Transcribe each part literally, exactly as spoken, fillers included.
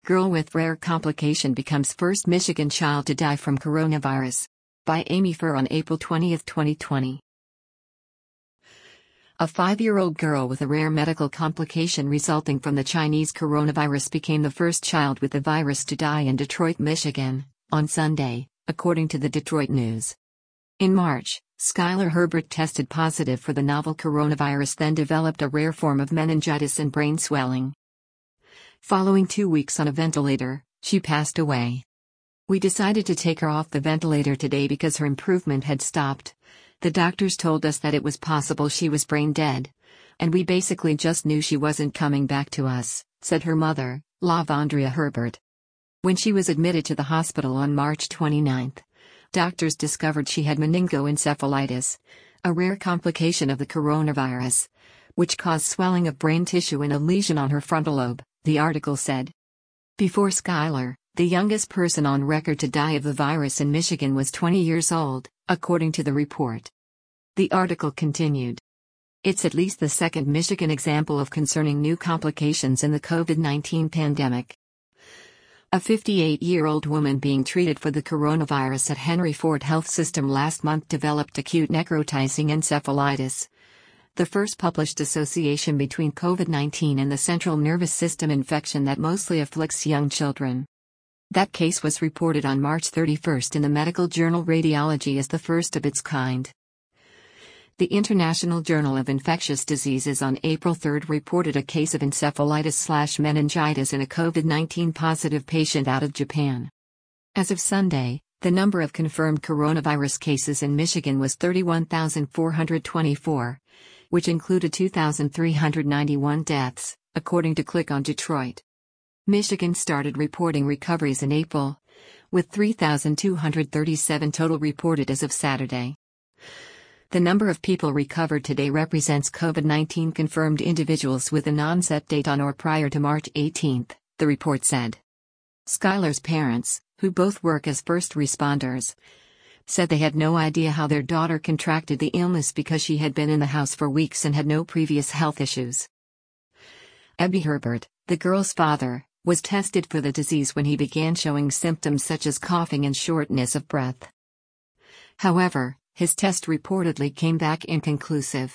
Girl with rare complication becomes first Michigan child to die from coronavirus. By Amy Furr on April twentieth, twenty twenty. A five-year-old girl with a rare medical complication resulting from the Chinese coronavirus became the first child with the virus to die in Detroit, Michigan, on Sunday, according to the Detroit News. In March, Skylar Herbert tested positive for the novel coronavirus, then developed a rare form of meningitis and brain swelling. Following two weeks on a ventilator, she passed away. We decided to take her off the ventilator today because her improvement had stopped. The doctors told us that it was possible she was brain dead. And we basically just knew she wasn't coming back to us, said her mother, Lavondria Herbert. When she was admitted to the hospital on March twenty-ninth, doctors discovered she had meningoencephalitis, a rare complication of the coronavirus, which caused swelling of brain tissue and a lesion on her frontal lobe, the article said. Before Skylar, the youngest person on record to die of the virus in Michigan was twenty years old, according to the report. The article continued. It's at least the second Michigan example of concerning new complications in the COVID nineteen pandemic. A fifty-eight-year-old woman being treated for the coronavirus at Henry Ford Health System last month developed acute necrotizing encephalitis, the first published association between COVID nineteen and the central nervous system infection that mostly afflicts young children. That case was reported on March thirty-first in the medical journal Radiology as the first of its kind. The International Journal of Infectious Diseases on April third reported a case of encephalitis/meningitis in a COVID nineteen positive patient out of Japan. As of Sunday, the number of confirmed coronavirus cases in Michigan was thirty-one thousand four hundred twenty-four, which included two thousand three hundred ninety-one deaths, according to Click on Detroit. Michigan started reporting recoveries in April, with three thousand two hundred thirty-seven total reported as of Saturday. The number of people recovered today represents COVID nineteen confirmed individuals with an onset date on or prior to March eighteenth, the report said. Skylar's parents, who both work as first responders, said they had no idea how their daughter contracted the illness because she had been in the house for weeks and had no previous health issues. Ebby Herbert, the girl's father, was tested for the disease when he began showing symptoms such as coughing and shortness of breath. However, his test reportedly came back inconclusive.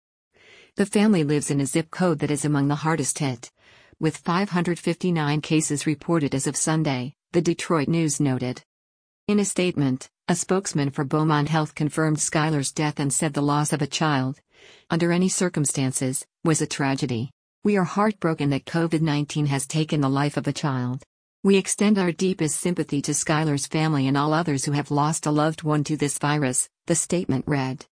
The family lives in a zip code that is among the hardest hit, with five hundred fifty-nine cases reported as of Sunday, the Detroit News noted. In a statement, a spokesman for Beaumont Health confirmed Skylar's death and said the loss of a child, under any circumstances, was a tragedy. We are heartbroken that COVID nineteen has taken the life of a child. We extend our deepest sympathy to Skylar's family and all others who have lost a loved one to this virus, the statement read.